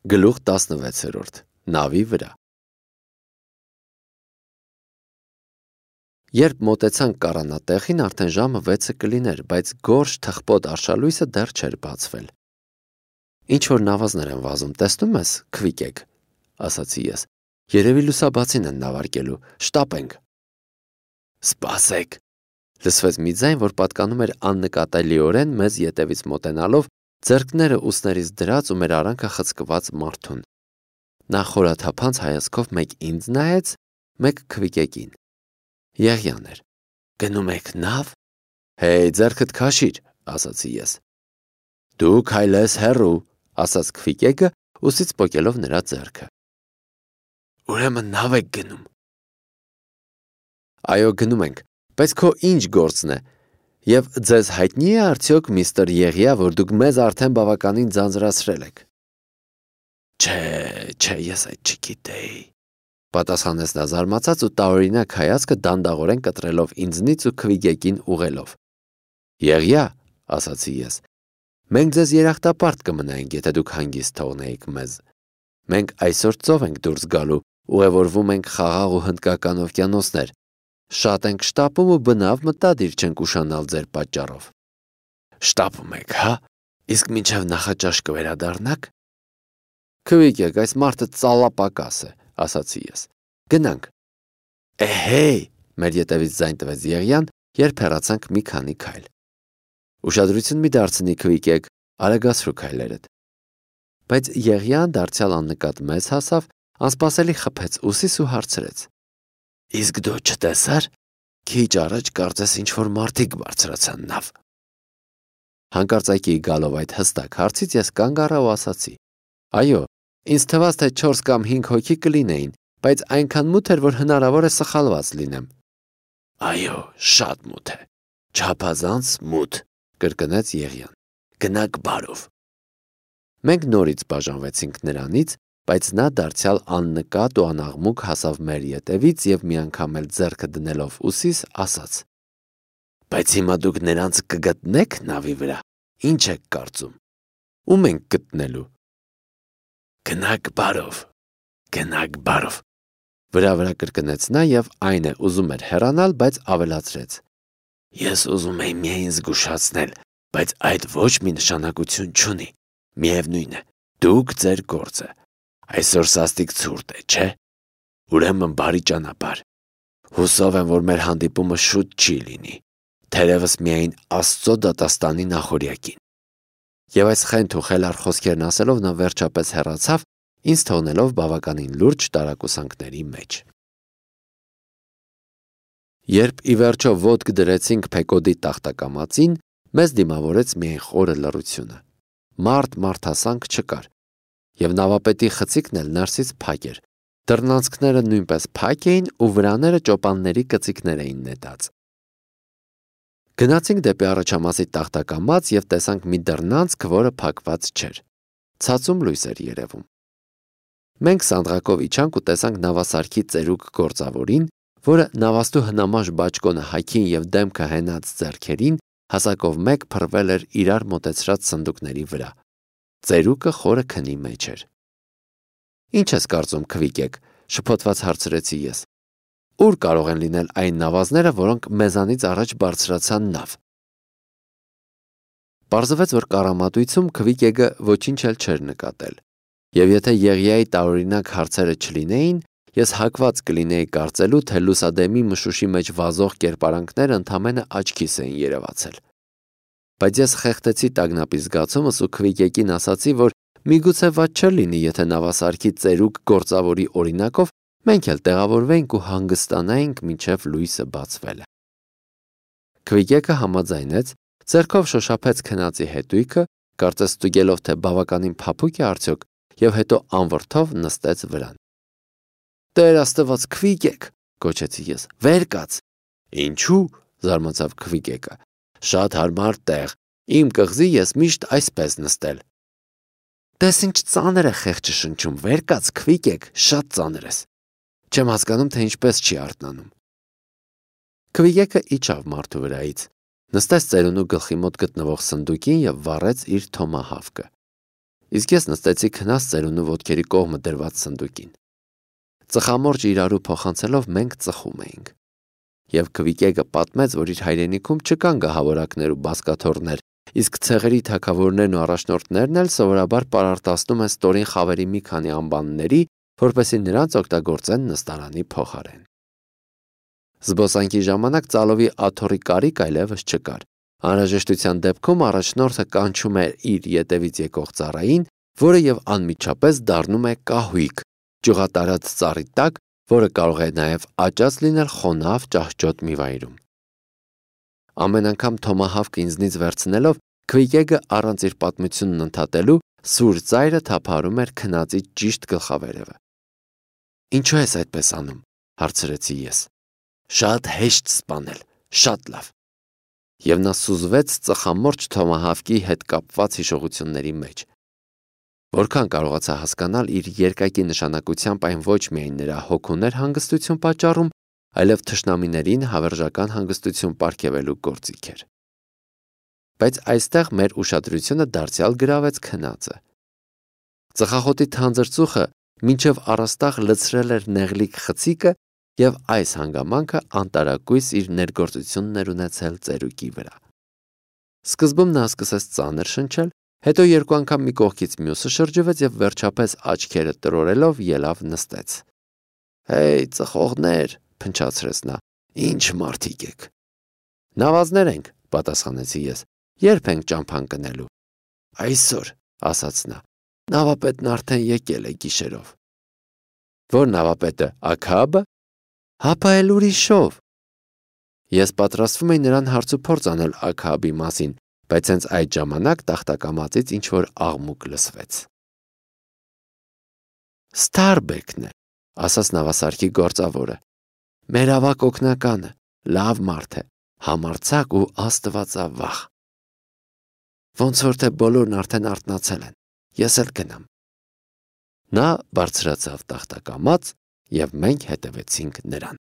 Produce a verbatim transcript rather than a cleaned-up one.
Գլուխ տասնվեցերորդ. Նավի վրա։ Երբ մոտեցանք կառանատեղին, արդեն ժամը վեցը կլիներ, բայց գորշ թխպոտ արշալույսը դեռ չէր բացվել։ Ինչ որ նավազներ են վազում, տեսնում ես, քվիկեք, ասացի ես։ Երևի լուսաբացին են նավարկելու, շտապենք։ Սպասեք, լսվեց մի ձայն, որ պատկանում էր աննկատելիորեն մեզ ետևից մոտենալով, ձեռքները ուսներից դրած ու մեր արանքը խցկված մարդուն։ Նա խորաթափանց հայացքով մեկ ինձ նայեց, մեկ քվիկեկին։ Եղյան էր։ Գնում եք նավ։ Հեյ, ձեռքդ քաշիր, ասացի ես։ Դու քայլես հեռու, ասաց քվիկեկը, ուսից պոկելով նրա ձեռքը։ Ուրեմն նավ եք գնում։ Այո, գնում ենք, բայց քո ինչ գործն է։ Եվ ձեզ հայտնի է արդյոք միստր Եղիա, որ դուք մեզ արդեն բավականին ձանձրացրել եք։ Չէ, չէ, ես այդ չգիտեի։ Պատասխանեց նա զարմացած ու տարօրինակ հայացքը դանդաղորեն կտրելով ինձնից ու քվիկեկին ուղելով։ Եղիա, ասացի ես, մենք ձեզ երախտապարտ կմնայինք, եթե դուք հանգիստ թողնեիք մեզ։ Մենք այսօր ծով ենք դուրս գալու, ուղևորվում ենք խաղաղ ու հնդկական օվկիանոսներ։ Շատ ենք շտապում ու բնավ մտադիր չենք ուշանալ ձեր պատճառով։ Շտապում եք, հա։ Իսկ մինչև նախաճաշ կվերադառնաք։ Քվիկեք, այս մարդը ծալապակաս է, ասացի ես։ Գնանք։ Էհեյ, մեր ետևից ձայն տվեց Եղիան, երբ հեռացանք մի քանի քայլ։ Ուշադրություն մի դարձնի, քվիկեք, արագացրու քայլերդ։ Բայց Եղիան դարձյալ աննկատ մեզ հասավ, անսպասելի խփեց ուսիս ու հարցրեց. Իսկ դու չտեսար, քիչ առաջ կարծես ինչ-որ մարդիկ բարձրացան նավ։ Հանկարծակի գալով այդ հստակ հարցից ես կանգ առա ու ասացի. Այո, ինձ թվաց, թե չորս կամ հինգ հոգի կլինեին, բայց այնքան մութ էր, որ հնարավոր է սխալված լինեմ։ Այո, շատ մութ է։ Չափազանց մութ, կրկնեց Եղիան։ Գնաք բարով։ Մենք նորից բաժանվեցինք նրանից, բայց նա դարձյալ աննկատ ու անաղմուկ հասավ մեր ետևից և մի անգամ էլ ձեռքը դնելով ուսիս ասաց. Բայց հիմա դուք նրանց կգտնեք նավի վրա, ինչ եք կարծում, ում ենք գտնելու։ Գնաք բարով, գնաք բարով։ Վրա վրա կրկնեց նա և այն է ուզում էր հեռանալ, բայց ավելացրեց. Ես ուզում էի միայն զգուշացնել, բայց այդ ոչ մի նշանակություն չունի, միևնույն է, դուք ձեր գործը։ Այսօր սաստիկ ցուրտ է, չէ։ Ուրեմն բարի ճանապարհ։ Հուսով եմ, որ մեր հանդիպումը շուտ չի լինի, թերևս միայն Աստծո դատաստանի նախօրյակին։ Եվ այս խենթ ու խելառ խոսքերն ասելով նա վերջապես հեռացավ, ինձ թողնելով բավականին լուրջ տարակուսանքների մեջ։ Երբ ի վերջո ոտք դրեցինք Փեկոդի տախտակամածին, մեզ դիմավորեց միայն խորը լռությունը։ Մարդ մարդասանք չկար։ Եվ նավապետի խցիկն էլ ներսից փակ էր, դռնանցքները նույնպես փակ էին ու վրաները ճոպանների կծիկներ էին նետած։ Գնացինք դեպի առաջամասի տախտակամած և տեսանք մի դռնանցք, որը փակված չէր։ Ցածում լույս էր երևում։ Մենք սանդղակով իջանք ու տեսանք նավասարքի ծերուկ գործավորին, որը նավաստու հնամաշ բաճկոնը հագին և դեմքը հենած ձեռքերին, հասակով մեկ փռվել էր իրար մոտեցրած սնդուկների վրա։ Ծերուկը խորը քնի մեջ էր։ Ինչ ես կարծում, քվիկեք, շփոթված հարցրեցի ես։ Ուր կարող են լինել այն նավազները, որոնք մեզանից առաջ բարձրացան նավ։ Պարզվեց, որ կառամատույցում քվիկեկը ոչինչ էլ չէր նկատել։ Եվ եթե Եղիայի տարօրինակ հարցերը չլինեին, ես հակված կլինեի կարծելու, թե լուսադեմի մշուշի մեջ վազող կերպարանքները ընդամենը աչքիս էին երևացել։ Բայց ես խեղդեցի տագնապի զգացումս ու քվիկեկին ասացի, որ միգուցե վատ չէր լինի, եթե նավասարքի ծերուկ գործավորի օրինակով մենք էլ տեղավորվեինք ու հանգստանայինք մինչև լույսը բացվելը։ Քվիկեկը համաձայնեց, ձեռքով շոշափեց քնածի հետույքը, կարծես ստուգելով, թե բավականին փափուկ է արդյոք, և հետո անվրդով նստեց վրան։ Տեր Աստված, քվիկեք, գոչեցի ես, վեր կաց։ Ինչու՞, զարմացավ քվիկեկը։ Շատ հարմար տեղ, իմ կղզի ես միշտ այսպես նստել։ Տես ինչ ծանր է խեղճը շնչում, վեր կաց, քվիկեք, շատ ծանր ես։ Չեմ հասկանում, թե ինչպես չի արթնանում։ Քվիկեկը իջավ մարդու վրայից, նստեց ծերունու գլխի մոտ գտնվող սնդուկին և վառեց իր թոմահավկը։ իսկ ես նստեցի քնած ծերունու ոտքերի կողմը դրված սնդուկին։ Ծխամորճ իրարու փոխանցելով մենք ծխում էինք։ Եվ Քվիկեգը պատմեց, որ իր հայրենիքում չկան գահավորակներ ու բազկաթոռներ, իսկ ցեղերի թագավորներն ու առաջնորդներն էլ սովորաբար պարարտացնում են ստորին խավերի մի քանի անբանների, որպեսզի նրանց օգտագործեն նստարանի փոխարեն։ Զբոսանքի ժամանակ ծալովի աթոռի կարիք այլևս չկար։ Անհրաժեշտության դեպքում առաջնորդը կանչում է իր ետևից եկող ծառային, որը եւ անմիջապես դառնում է կահույք, ճյուղատարած ծառի տակ, որը կարող է նաեւ աճած լինել խոնավ ճահճոտ մի վայրում։ Ամեն անգամ Թոմահավկը ինձնից վերցնելով, Քվիկեգը առանց իր պատմությունն ընդհատելու սուր ծայրը թափարում էր քնածի ճիշտ գլխավերևը։ Ինչու ես այդպես անում, հարցրեցի ես։ Շատ հեշտ սպանել, շատ լավ։ Եվ նա սուզվեց ծխամորճ Թոմահավկի հետ կապված հիշողությունների մեջ։ Որքան կարողացա հասկանալ, իր երկակի նշանակությամբ այն ոչ միայն նրա հոգուն էր հանգստություն պատճառում, այլև թշնամիներին հավերժական հանգստություն պարգևելու գործիք էր։ Բայց այստեղ մեր ուշադրությունը դարձյալ գրավեց քնածը։ Ծխախոտի թանձր ծուխը մինչև առաստաղ լցրել էր նեղլիկ խցիկը և այս հանգամանքը անտարակույս իր ներգործությունն էր ունեցել ծերուկի վրա։ Սկզբում նա սկսեց ծանր շնչել, հետո երկու անգամ մի կողքից մյուսը շրջվեց և վերջապես աչքերը տրորելով ելավ նստեց։ Հեյ, ծխողներ, փնչացրեց նա, ինչ մարդիկ եք։ Նավազներ ենք, պատասխանեցի ես, երբ ենք ճամփան կնելու։ Այսօր, ասաց նա, նավապետն արդեն եկել է գիշերով։ Որ նավապետը, Աքաբը։ Հապա էլ ուրիշով։ Ես պատրաստվում էի նրան հարց ու փորձ անել Աքաբի մասին, բայց հենց այդ ժամանակ տախտակամածից ինչ-որ աղմուկ լսվեց։ Ստարբեկն է, ասաց նավասարքի գործավորը։ Մեր ավակ օգնականը, լավ մարդ է, համարձակ ու աստվածավախ։ Ոնց որ թե բոլորն արդեն արթնացել են, ես էլ գնամ։ Նա բարձրացավ տախտակամած և մենք հետևեցինք նրան։